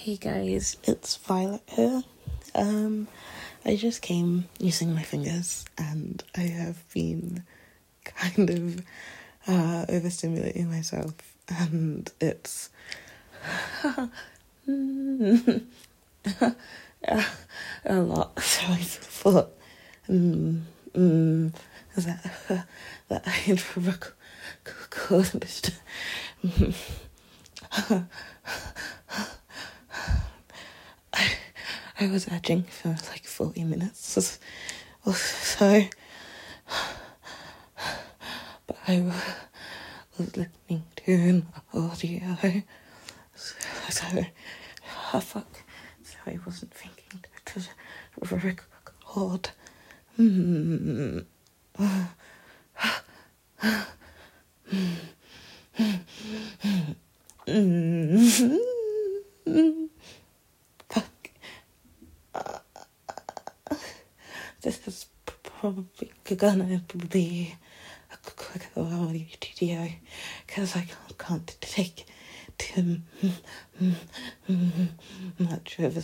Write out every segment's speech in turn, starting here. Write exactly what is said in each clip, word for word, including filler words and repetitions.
Hey guys, it's Violet here. Um, I just came using my fingers and I have been kind of uh, overstimulating myself and it's a lot. So I thought mm, mm, that, uh, that I'd recorded I was edging for like forty minutes or so, but I was listening to an audio, so, so oh fuck, so I wasn't thinking to, to record. Mm. Mm. Fuck. Uh, this is probably gonna be a quick video because I can't take too much of a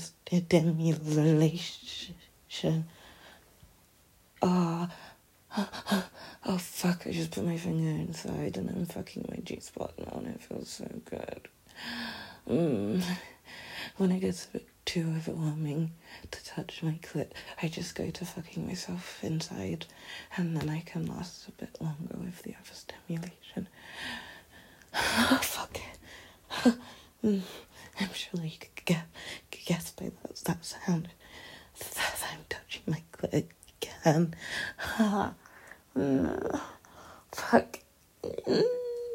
stimulation. Ah. Uh, oh fuck, I just put my finger inside and I'm fucking my G-spot now and it feels so good. Mm. When it gets a bit too overwhelming to touch my clit, I just go to fucking myself inside and then I can last a bit longer with the other stimulation. Oh fuck. mm. I'm sure you could get, guess by that, that sound that I'm touching my clit again. Mm. Fuck. Mm.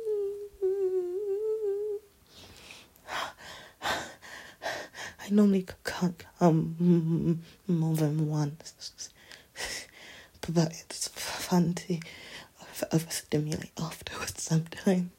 I normally can't come more than once, but it's fun to overstimulate afterwards sometimes.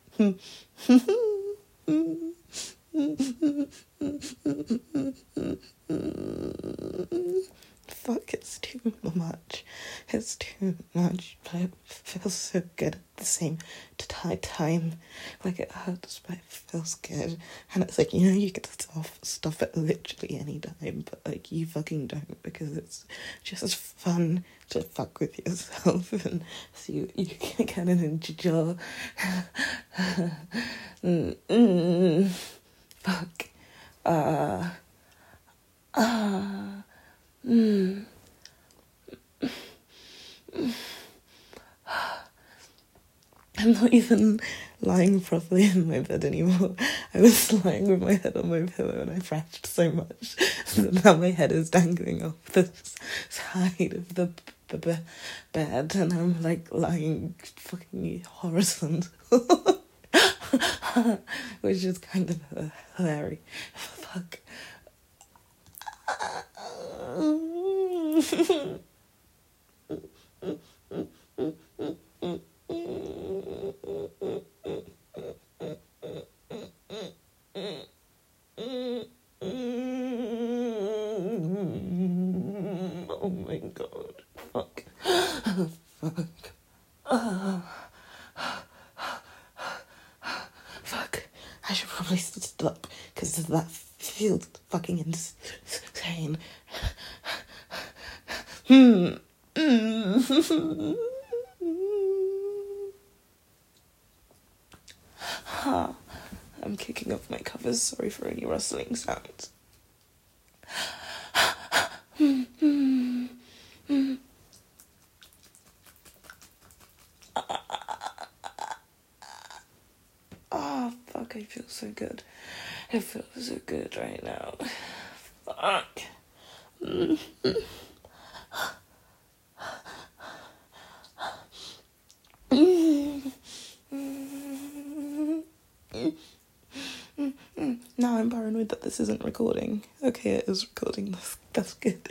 Fuck, it's too much. It's too much, but it feels so good at the same time. Like, it hurts, but it feels good. And it's like, you know, you can stop, stop it literally any time, but, like, you fucking don't, because it's just fun to fuck with yourself, and so you, you can kind of enjoy. mm-mm. Fuck. Uh... Uh... Mm. I'm not even lying properly in my bed anymore. I was lying with my head on my pillow and I thrashed so much that now my head is dangling off the side of the b- b- bed and I'm like lying fucking horizontal. Which is kind of uh, hilarious. Fuck. Oh my god. Fuck. Fuck. Uh, fuck. I should probably stop because that feels fucking insane. Hmm. Mm. Huh. I'm kicking off my covers. Sorry for any rustling sounds. Oh, fuck, I feel so good. I feel so good right now. Fuck. Now I'm paranoid that this isn't recording. Okay, it is recording. That's, that's good.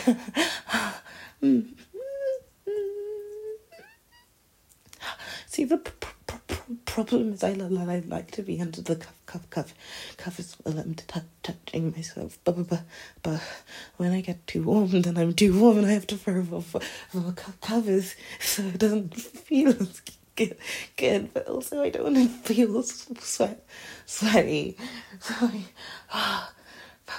See, the p- p- p- problem is I, I like to be under the cuff, cuff, cuff, covers while I'm t- touching myself. But, but, but when I get too warm, then I'm too warm and I have to throw off the covers so it doesn't feel as good, good. But also I don't want to feel sweat, sweaty. So I, ah,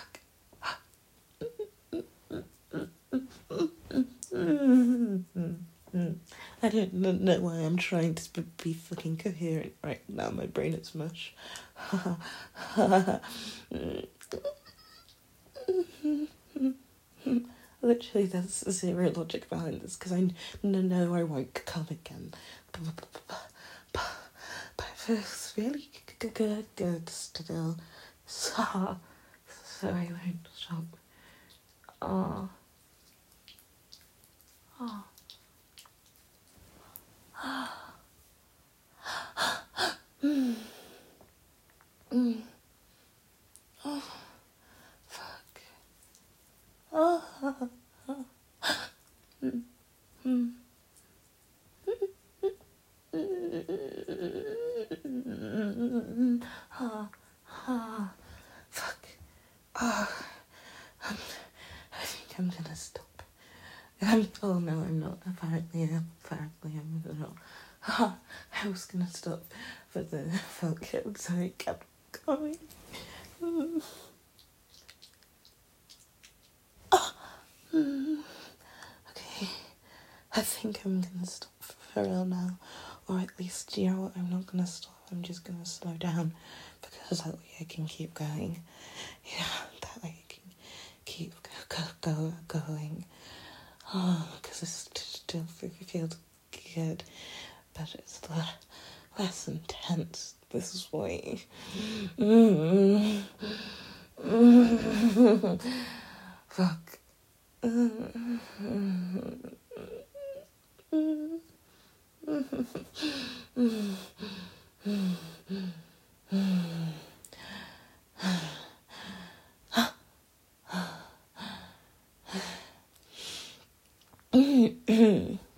I don't know why I'm trying to be fucking coherent right now. My brain is mush. Literally, there's zero logic behind this because I know I won't come again. But it feels really good, good still. So, so I won't stop. Oh. Oh. mm. Mm. Oh. Fuck. Oh. Mm. Mm. Oh. Oh. Fuck. Oh. Um, I think I'm gonna stop. I'm, oh no, I'm not. Apparently, I'm, apparently I'm not. Oh, I was gonna stop, but then I felt guilt, so I kept going. Mm. Oh. Mm. Okay, I think I'm gonna stop for real now, or at least, you know what, I'm not gonna stop, I'm just gonna slow down, because that way I can keep going. Yeah, that way I can keep go, go, go going. Oh, because it still feels good, but it's less intense this way. Mm. Mm. Fuck. Mm. Mm.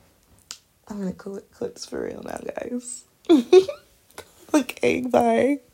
I'm gonna call it quits for real now, guys. Okay, bye.